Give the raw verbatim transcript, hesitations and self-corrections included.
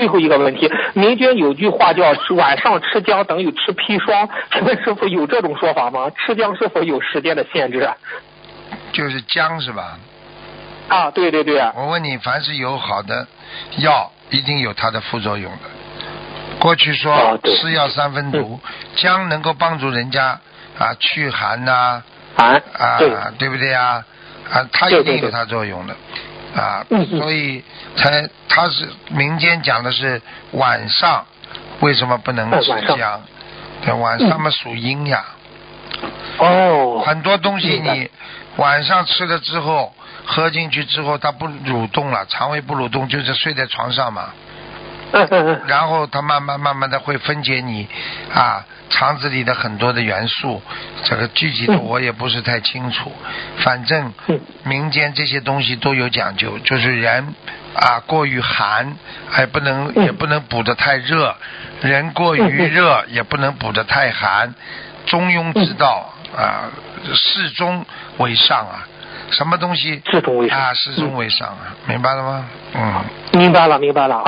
最后一个问题，民间有句话叫晚上吃姜等于吃砒霜，请问师傅有这种说法吗？吃姜是否有时间的限制？ 就是姜是吧？ 啊，对对对。 我问你，凡是有好的药，一定有它的副作用的。过去说、哦、吃药三分毒，嗯、姜能够帮助人家啊祛寒呐、啊，啊, 啊对, 对不对啊？啊，它一定有它作用的。对对对啊，所以才他是民间讲的是晚上为什么不能吃姜？对，晚上嘛属阴呀。 哦。 很多东西你晚上吃了之后，喝进去之后它不蠕动了，肠胃不蠕动，就是睡在床上嘛。然后它慢慢慢慢的会分解你啊肠子里的很多的元素，这个具体的我也不是太清楚，反正民间这些东西都有讲究，就是人啊过于寒还不能也不能补得太热，人过于热也不能补得太寒，中庸之道啊，适中为上啊，什么东西适中为上啊，适中为上啊，明白了吗？嗯， 明白了明白了。